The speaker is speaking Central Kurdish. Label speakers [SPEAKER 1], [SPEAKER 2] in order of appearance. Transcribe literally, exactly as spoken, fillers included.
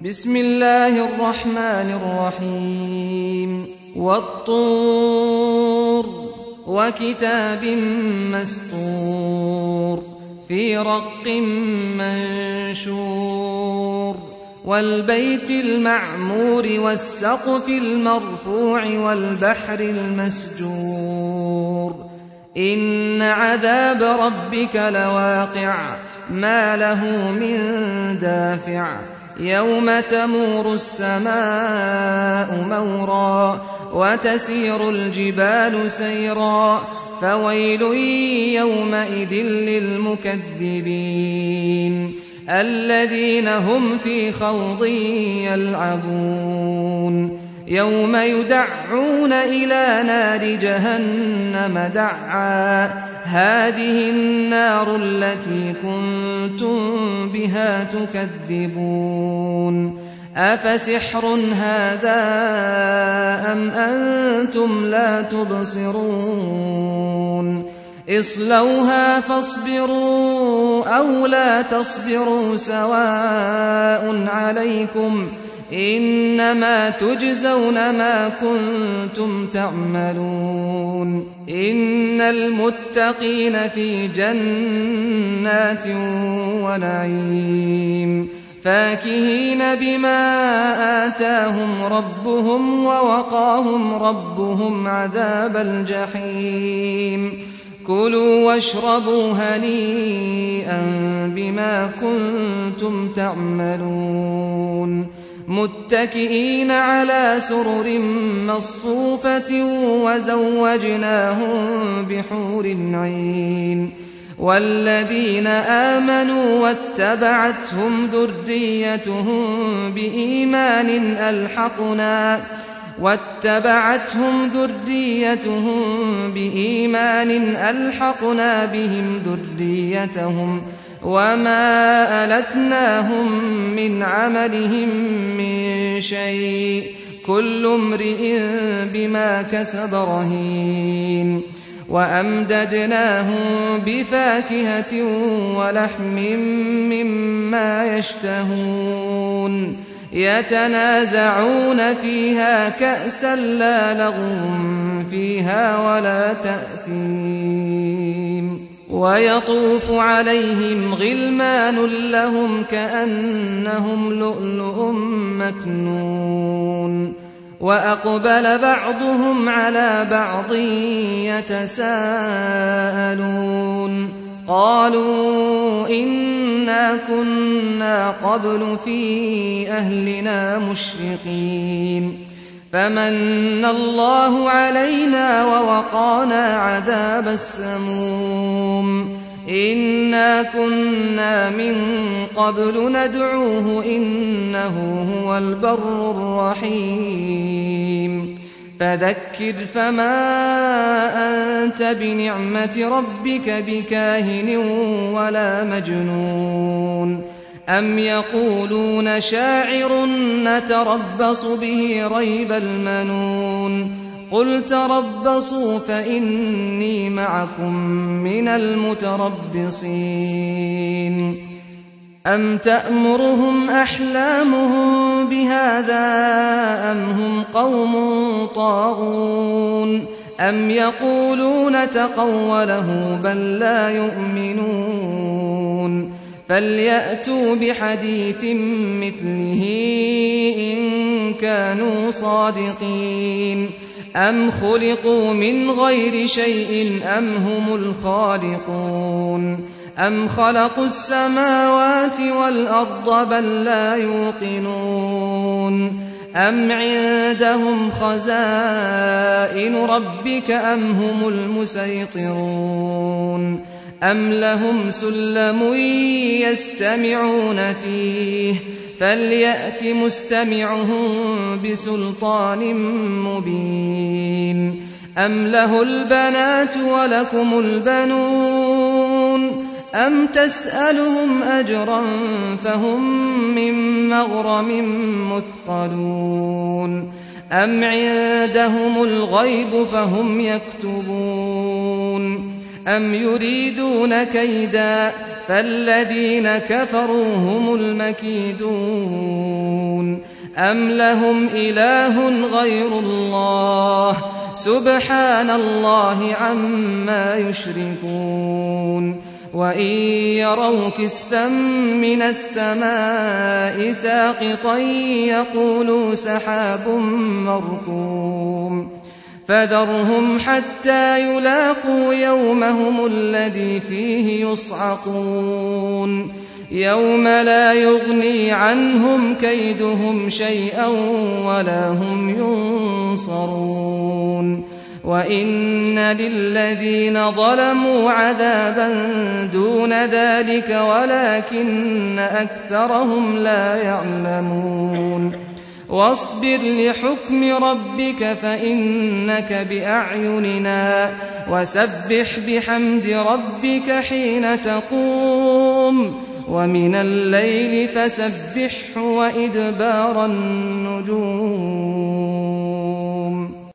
[SPEAKER 1] بسم الله الرحمن الرحيم والطور وكتاب مسطور في رق منشور والبيت المعمور والسقف المرفوع والبحر المسجور إن عذاب ربك لواقع ما له من دافع يوم تمور السماء مورا وتسير الجبال سيرا فويل يومئذ للمكذبين الذين هم في خوض يلعبون يوم يدعون إلى نار جهنم دعا هذه النار التي كنتم بها تكذبون أفسحر هذا أم أنتم لا تبصرون اصلوها فاصبروا أو لا تصبروا سواء عليكم إنما تجزون ما كنتم تعملون إن المتقين في جنات ونعيم فاكهين بما آتاهم ربهم ووقاهم ربهم عذاب الجحيم كلوا واشربوا هنيئا بما كنتم تعملون متكئين على سرر مصفوفة وزوجناهم بحور عين والذين آمنوا واتبعتهم ذريتهم بإيمان ألحقنا واتبعتهم ذريتهم بإيمان ألحقنا بهم ذريتهم وما ألتناهم من عملهم من شيء كل امرئ بما كسب رهين وأمددناهم بفاكهة ولحم مما يشتهون يتنازعون فيها كأسا لا لغو فيها ولا تأثيم ويطوف عليهم غلمان لهم كأنهم لؤلؤ مكنون وأقبل بعضهم على بعض يتساءلون قالوا إنا كنا قبل في أهلنا مشفقين فمن الله علينا ووقانا عذاب السموم إنا كنا من قبل ندعوه إنه هو البر الرحيم فذكر فما أنت بنعمة ربك بكاهن ولا مجنون أم يقولون شاعر نتربص به ريب المنون قل تربصوا فإني معكم من المتربصين أم تأمرهم أحلامهم بهذا أم هم قوم طاغون أم يقولون تقوله بل لا يؤمنون فليأتوا بحديث مثله إن كانوا صادقين أم خلقوا من غير شيء أم هم الخالقون أم خلقوا السماوات والأرض بل لا يوقنون أم عندهم خزائن ربك أم هم المسيطرون أم لهم سلم يستمعون فيه فليأت مستمعهم بسلطان مبين أم له البنات ولكم البنون أم تسألهم أجرا فهم من مغرم مثقلون أم عندهم الغيب فهم يكتبون أم يريدون كيدا فالذين كفروا هم المكيدون أم لهم إله غير الله سبحان الله عما يشركون وإن يروا كسفا من السماء ساقطا يقولوا سحاب مركوم فذرهم حتى يلاقوا يومهم الذي فيه يصعقون يوم لا يغني عنهم كيدهم شيئا ولا هم ينصرون وإن للذين ظلموا عذابا دون ذلك ولكن أكثرهم لا يعلمون واصبر لحكم ربك فإنك بأعيننا وسبح بحمد ربك حين تقوم ومن الليل فسبحه وإدبار النجوم